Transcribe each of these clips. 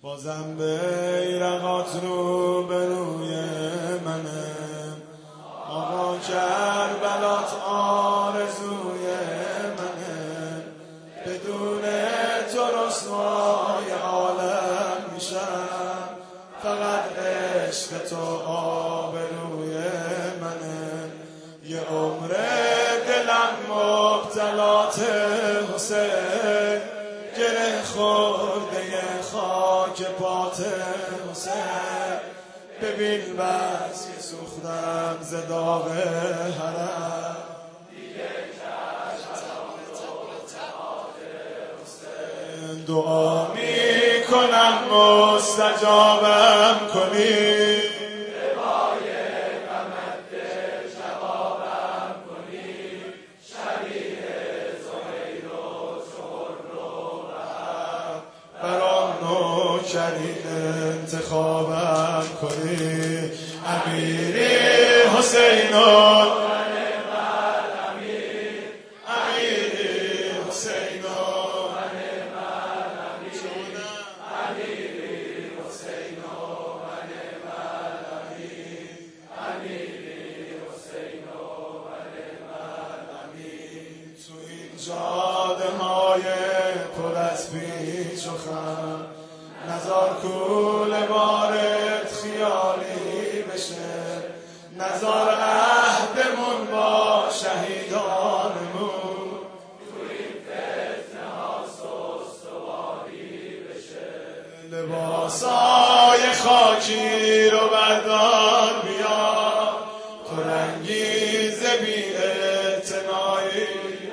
بازم بیرقات رو به روی منه، آقا کربلات آرزوی منه. بدون تو رسوای عالم میشم، فقط عشق تو آبروی منه. یه عمر دلم مبتلات حسین، گره خورده خاک پات حسین. ببین بس که سوختم ز داغ حرم، دیگه حسین. دعا میکنم مستجابم کنی، شرین انتخابم کنی. امیری حسین امیری حسین تو این جاده های پر از پیچ و خم، نزار کول بارت خیالی بشه، نزار عهدمون با شهیدانمون تو این فتنه ها سستواری بشه. لباسای خاکی رو بردار بیا، تو رنگیز بی اعتنایی،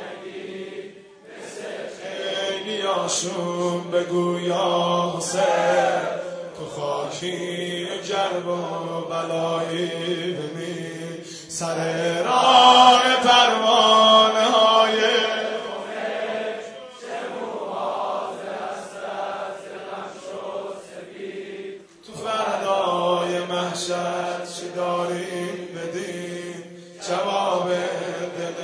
خیلیاشون بگو یا حسین، تو خاکی و جرب و بلایی ببین. سر راه پروانه های خمش، چه موها ز حسرت غم شد سپید. تو فردای محشر چه داریم بدیم، جواب دل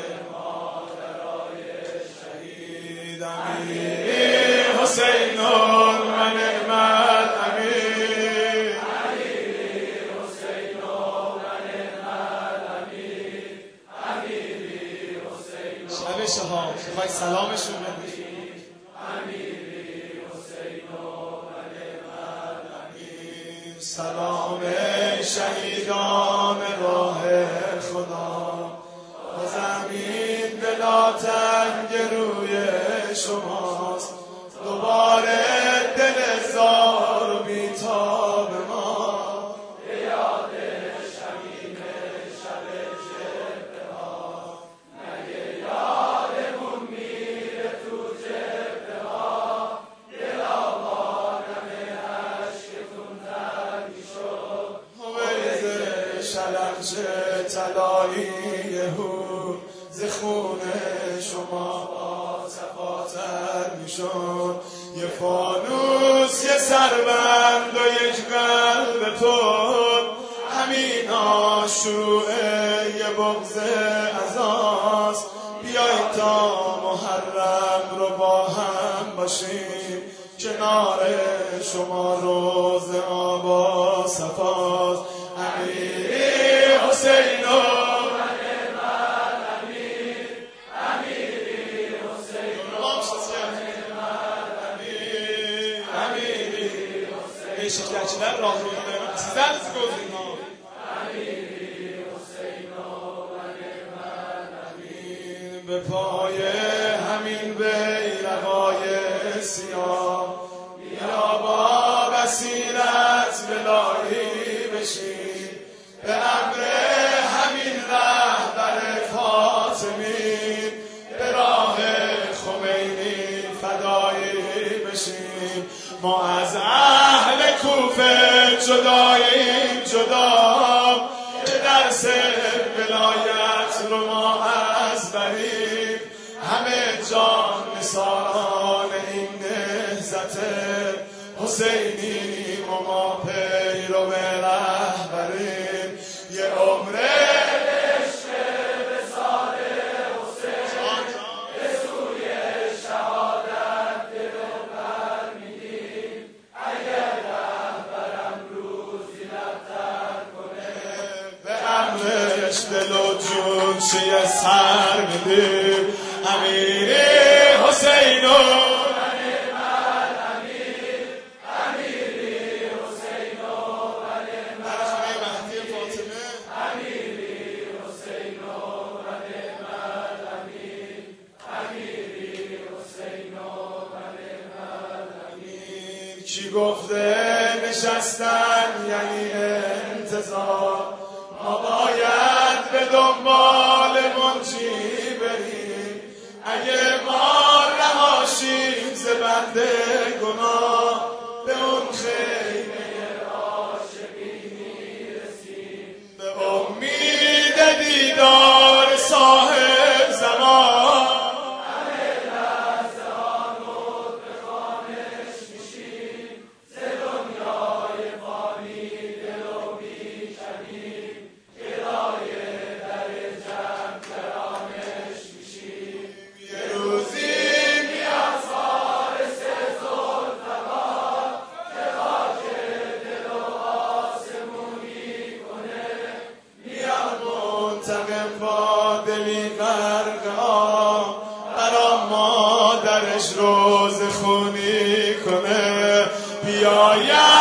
حسین و نعمت امیر، امیری حسین و نعمت امیر، امیری حسین. شب شهاب میخوای سلامشون بدی، امیری حسین و نعمت امیر. سلام شهیدان راه خدا، با زمین دلا تنگ روی شماست. دوباره دل زار و بیتاب ما، به یاد شمیم شب جبه ها. مگه یادمون میره تو جبه ها، دلا با نم عشقتون تنگ شد. حویز شلنج طلایی هور، ز خون شما با صفاتر میشد. یه فانوس یه سربند و یک قلب پر، همین شروع یه بغض عزاست. بیایید تا محرم رو با هم باشیم، کنار شما روز آبا صفاست. امیری حسین و şirketçiler razılığını sizler gözün ha. به پای همین بیرقای سیاه، بیا با بصیرت ولایی بشین. به امر همین رهبر فاطمی، به راه خمینی فدایی بشین. ما از اهل کوفه جداییم جدا، که درس ولایت رو ما از بریم. همه جان نثاران این نهضت حسینی و ما پیرو رهبریم. یه عمره اگر دلش دل و جون چیه سر میدیم امیر حسین و کی گفته نشستن یعنی انتظار ما باید به دنبال منجی بریم اگه ما رهاشیم ز بند گناه به اون خیمه عاشقی میرسیم به امید دیدار صاحب زمان با دلی غرقا برا مادرش روز خونی کنه بیاید